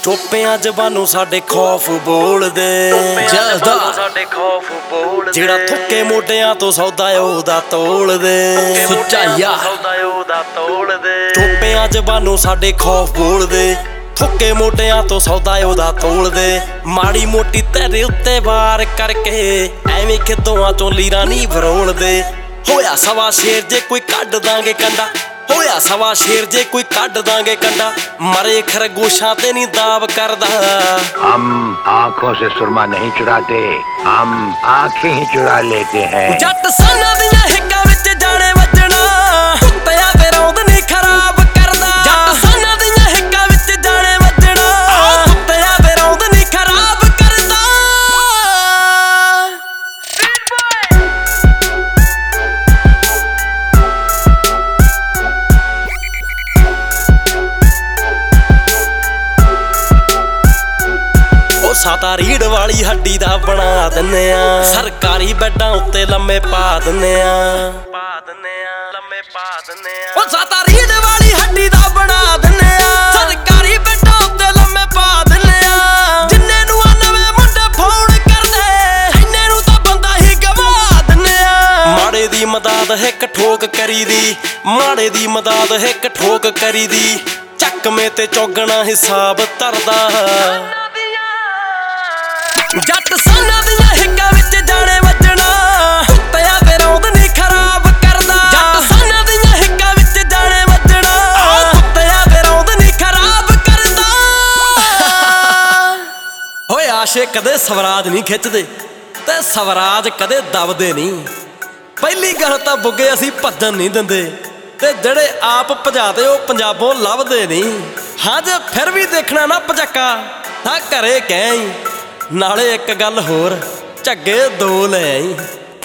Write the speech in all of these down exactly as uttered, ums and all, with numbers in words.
ਚੋਪਿਆਂ ਜ਼ਬਾਨੋਂ ਸਾਡੇ ਖੌਫ ਬੋਲਦੇ ਜਲਦਾ ਸਾਡੇ ਖੌਫ ਬੋਲਦੇ ਜਿਹੜਾ ਥੁੱਕੇ ਮੋਢਿਆਂ ਤੋਂ ਸੌਦਾ ਉਹਦਾ ਤੋਲਦੇ ਸੁੱਚਾ ਯਾਰ ਸੌਦਾ ਉਹਦਾ ਤੋਲਦੇ ਚੋਪਿਆਂ ਜ਼ਬਾਨੋਂ ਸਾਡੇ ਖੌਫ ਬੋਲਦੇ ਥੁੱਕੇ ਮੋਢਿਆਂ ਤੋਂ ਸੌਦਾ ਉਹਦਾ ਤੋਲਦੇ ਮਾੜੀ ਮੋਟੀ ਤੇਰੇ ਉੱਤੇ ਵਾਰ ਕਰਕੇ ਐਵੇਂ ਖਿੱਦੋਆਂ ਚੋਂ ਲੀਰਾਂ ਨਹੀਂ ਫਰੋਲਦੇ ਹੋਇਆ ਸਵਾ ਸ਼ੇਰ ਜੇ ਕੋਈ ਕੱਢ ਦਾਂਗੇ ਕੰਡਾ ਹੋਇਆ ਸਵਾ ਸ਼ੇਰ ਜੇ ਕੋਈ ਕੱਢ ਦਾਂਗੇ ਕੰਡਾ ਮਰੇ ਖਰਗੋਸ਼ਾਂ ਤੇ ਨਹੀਂ ਦਾਵ ਕਰਦਾ हम आंखों से सुरमा नहीं चुराते हम आंखें ही चुरा लेते हैं ਜੱਟ ਸਾਨਾਂ ਦੀਆਂ ਹਿੱਕਾਂ ਵਿੱਚ ਜਾਣੇ ਵੱਜਣਾ ਕੁੱਤਿਆਂ ਤੇ ਰੌਂਦ ਨਹੀਂ ਖਰਾਬ ਕਰਦਾ ਜੱਟ ਸਾਨਾਂ ਦੀਆਂ ਹਿੱਕਾਂ ਵਿੱਚ ਜਾਣੇ ਵੱਜਣਾ ਕੁੱਤਿਆਂ ਤੇ ਰੌਂਦ ਨਹੀਂ ਖਰਾਬ ਕਰਦਾ ਸਾਤਾ ਰੀੜ ਵਾਲੀ ਹੱਡੀ ਦਾ ਬਣਾ ਦਿੰਨੇ ਆ ਸਰਕਾਰੀ ਬੈੱਡਾਂ ਉੱਤੇ ਲੰਮੇ ਪਾ ਦਿੰਨੇ ਆ ਪਾ ਦਿੰਨੇ ਆ ਲੰਮੇ ਪਾ ਦਿੰਨੇ ਆ ਉਹ ਸਾਤਾ ਰੀੜ ਵਾਲੀ ਹੱਡੀ ਦਾ ਬਣਾ ਦਿੰਨੇ ਆ ਸਰਕਾਰੀ ਬੈੱਡਾਂ ਉੱਤੇ ਲੰਮੇ ਪਾ ਦਿੰਨੇ ਆ ਜਿੰਨੇ ਨੂੰ ਆ ਨਵੇਂ ਮੁੰਡੇ ਫੋਨ ਕਰਦੇ ਇੰਨੇ ਨੂੰ ਤਾਂ ਬੰਦਾ ਹੀ ਗਵਾ ਦਿੰਨੇ ਆ ਮਾੜੇ ਦੀ ਮਦਦ ਹਿੱਕ ਠੋਕ ਕਰੀਦੀ ਮਾੜੇ ਦੀ ਮਦਦ ਹਿੱਕ ਠੋਕ ਕਰੀਦੀ ਚੱਕਵੇਂ ਤੇ ਚੌਗਣਾ ਹਿਸਾਬ ਧਰਦਾ ਜੱਟ ਸਾਨਾਂ ਦੀਆਂ ਹਿੱਕਾਂ ਵਿੱਚ ਜਾਣੇ ਵੱਜਣਾ ਕੁੱਤਿਆਂ ਤੇ ਰੌਂਦ ਨਹੀਂ ਖਰਾਬ ਕਰਦਾ ਜੱਟ ਸਾਨਾਂ ਦੀਆਂ ਹਿੱਕਾਂ ਵਿੱਚ ਜਾਣੇ ਵੱਜਣਾ ਕੁੱਤਿਆਂ ਤੇ ਰੌਂਦ ਨਹੀਂ ਖਰਾਬ ਕਰਦਾ ਓਏ ਆਸ਼ੇ ਕਦੇ ਸਵਰਾਜ ਨਹੀਂ ਖਿੱਚਦੇ ਤੇ ਸਵਰਾਜ ਕਦੇ ਦਬਦੇ ਨਹੀਂ ਪਹਿਲੀ ਗੱਲ ਤਾਂ ਬੁੱਗੇ ਅਸੀਂ ਭੱਜਣ ਨਹੀਂ ਦਿੰਦੇ ਤੇ ਜਿਹੜੇ ਆਪ ਭਜਾਦੇ ਉਹ ਪੰਜਾਬੋਂ ਲੱਭਦੇ ਨਹੀਂ ਹਾਂ ਜੇ ਫਿਰ ਵੀ ਦੇਖਣਾ ਨਾ ਭਜੱਕਾ ਤਾਂ ਘਰੇ ਕਹਿ ਨਾਲੇ ਇੱਕ ਗੱਲ ਹੋਰ ਝੱਗੇ ਦੋ ਲੈ ਆਈ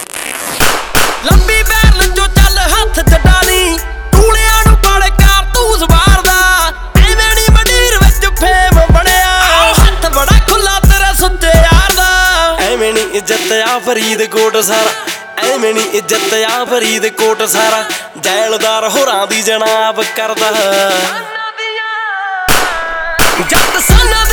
ਲੰਬੀ ਬੈਰਲ ਜੋ ਚੱਲ ਹੱਥ ਜਡਾਲੀ ਟੂਲਿਆਂ ਨੂੰ ਕਾਲੇ ਕਾਰਤੂਸ ਵਾਰਦਾ ਐਵੇਂ ਨੀ ਮੰਡੀਰ ਵਿੱਚ ਫੇਮ ਬਣਿਆ ਹੱਥ ਬੜਾ ਖੁੱਲਾ ਤੇਰਾ ਸੁੱਚੇ ਯਾਰ ਦਾ ਐਵੇਂ ਨੀ ਇੱਜ਼ਤ ਆ ਫਰੀਦਕੋਟ ਸਾਰਾ ਐਵੇਂ ਨੀ ਇੱਜ਼ਤ ਆ ਫਰੀਦਕੋਟ ਸਾਰਾ ਜੈਲਦਾਰ ਹੋਰਾਂ ਦੀ ਜਨਾਬ ਕਰਦਾ ਜੱਟ ਸਾਨਾਂ